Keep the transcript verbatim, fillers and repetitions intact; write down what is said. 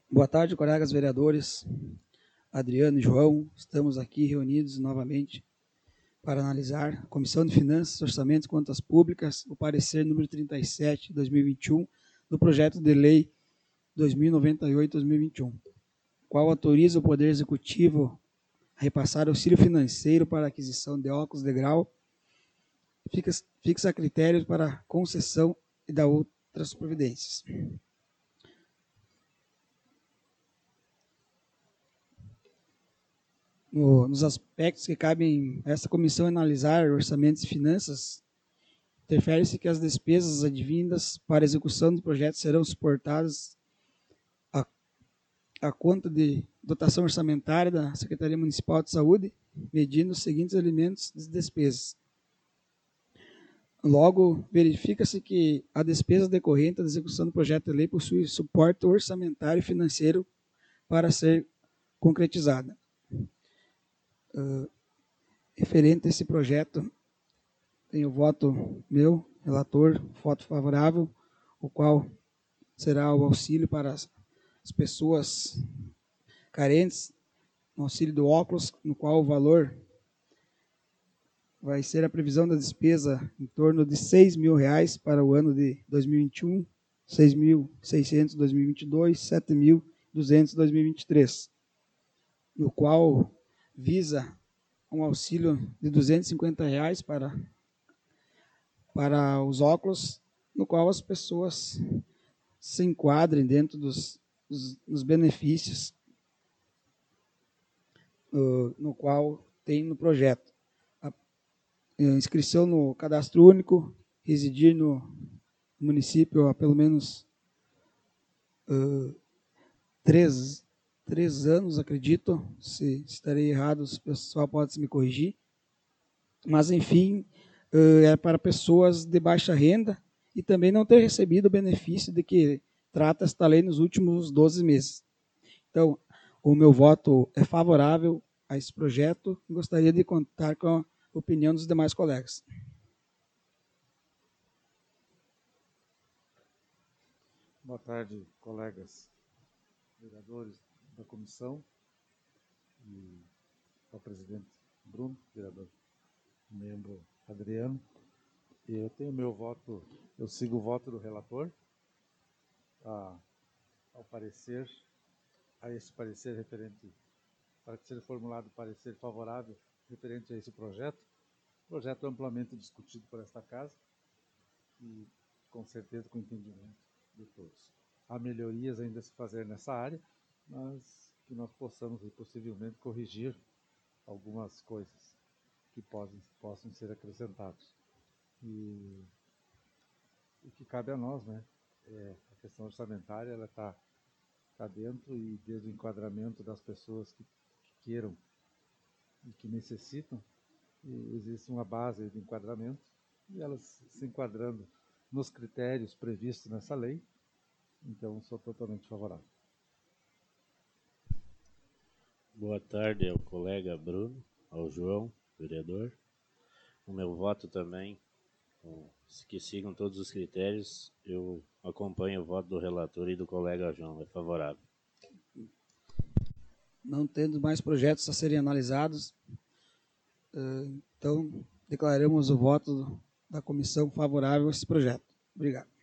Boa tarde, colegas vereadores, Adriano e João. Estamos aqui reunidos novamente para analisar a Comissão de Finanças, Orçamentos e Contas Públicas, o parecer número trinta e sete de dois mil e vinte e um, do projeto de lei dois mil e noventa e oito de dois mil e vinte e um, qual autoriza o Poder Executivo a repassar auxílio financeiro para aquisição de óculos de grau, fixa, fixa critérios para concessão e da outras providências. No, nos aspectos que cabem a essa comissão analisar orçamentos e finanças, refere-se que as despesas advindas para a execução do projeto serão suportadas a, a conta de dotação orçamentária da Secretaria Municipal de Saúde, medindo os seguintes elementos de despesas. Logo, verifica-se que a despesa decorrente da execução do projeto de lei possui suporte orçamentário e financeiro para ser concretizada. Uh, referente a esse projeto, tenho voto meu, relator, voto favorável, o qual será o auxílio para as, as pessoas carentes, o auxílio do óculos, no qual o valor vai ser a previsão da despesa em torno de seis mil reais para o ano de dois mil e vinte e um, seis mil e seiscentos em dois mil e vinte e dois, sete mil e duzentos em dois mil e vinte e três, no qual visa um auxílio de duzentos e cinquenta reais para, para os óculos, no qual as pessoas se enquadrem dentro dos, dos, dos benefícios uh, no qual tem no projeto. A, a inscrição no cadastro único, residir no município há pelo menos uh, três, três anos, acredito. Se estarei errado, o pessoal pode me corrigir. Mas, enfim, uh, é para pessoas de baixa renda e também não ter recebido o benefício de que trata esta lei nos últimos doze meses. Então, o meu voto é favorável a esse projeto e gostaria de contar com a opinião dos demais colegas. Boa tarde, colegas vereadores da comissão e ao presidente Bruno, vereador membro Adriano. E eu tenho meu voto, eu sigo o voto do relator a, ao parecer, a esse parecer referente, para que seja formulado parecer favorável referente a esse projeto, projeto amplamente discutido por esta casa e com certeza com entendimento de todos. Há melhorias ainda a se fazer nessa área, mas que nós possamos possivelmente corrigir algumas coisas que podem, possam ser acrescentados. E o que cabe a nós, né, é a questão orçamentária, ela está tá dentro e desde o enquadramento das pessoas que, que queiram e que necessitam, e existe uma base de enquadramento e elas se enquadrando nos critérios previstos nessa lei, então sou totalmente favorável. Boa tarde ao colega Bruno, ao João, vereador. O meu voto também, que sigam todos os critérios, eu acompanho o voto do relator e do colega João, é favorável. Não tendo mais projetos a serem analisados, então declaramos o voto da comissão favorável a esse projeto. Obrigado.